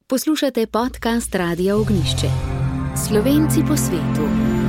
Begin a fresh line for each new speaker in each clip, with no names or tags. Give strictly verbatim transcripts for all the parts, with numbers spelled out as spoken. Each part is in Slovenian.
Poslušate podcast Radia Ognjišče. Slovenci po svetu.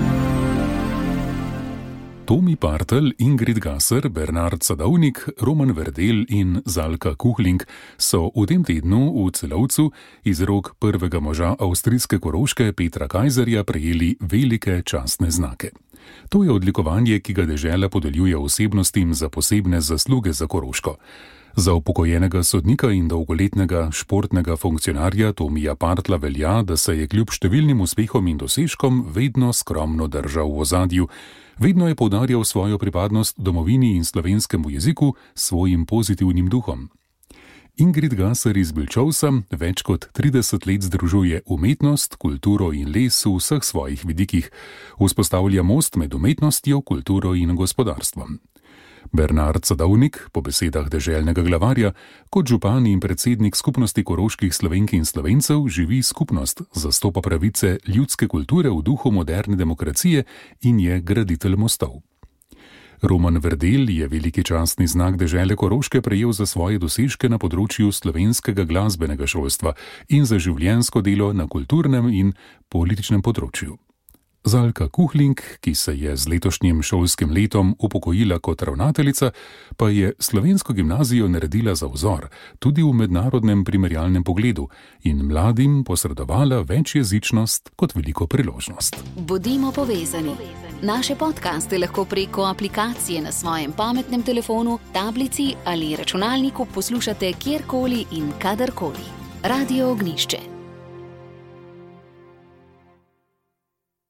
Tomi Partelj, Ingrid Gasser, Bernard Sadovnik, Roman Verdelj in Zalka Kuhling so v tem tednu v Celovcu iz rok prvega moža avstrijske Koroške Petra Kajzerja prejeli velike častne znake. To je odlikovanje, ki ga dežela podeljuje osebnostim za posebne zasluge za Koroško. Za upokojenega sodnika in dolgoletnega športnega funkcionarja Tomija Partlja velja, da se je kljub številnim uspehom in dosežkom vedno skromno držal v ozadju. Vedno je poudarjal svojo pripadnost domovini in slovenskemu jeziku s svojim pozitivnim duhom. Ingrid Gasser iz Bilčovsa več kot trideset let združuje umetnost, kulturo in les v vseh svojih vidikih. Vzpostavlja most med umetnostjo, kulturo in gospodarstvom. Bernard Sadovnik, po besedah deželnega glavarja, kot župan in predsednik skupnosti koroških Slovenk in Slovencev živi skupnost, zastopa pravice ljudske kulture v duhu moderne demokracije in je graditelj mostov. Roman Verdelj je veliki častni znak dežele Koroške prejel za svoje dosežke na področju slovenskega glasbenega šolstva in za življenjsko delo na kulturnem in političnem področju. Zalka Kuhling, ki se je z letošnjim šolskim letom upokojila kot ravnateljica, pa je slovensko gimnazijo naredila za vzor, tudi v mednarodnem primerjalnem pogledu, in mladim posredovala večjezičnost kot veliko priložnost.
Bodimo povezani. Naše podcaste lahko preko aplikacije na svojem pametnem telefonu, tablici ali računalniku poslušate kjerkoli in kadarkoli. Radio Ognjišče.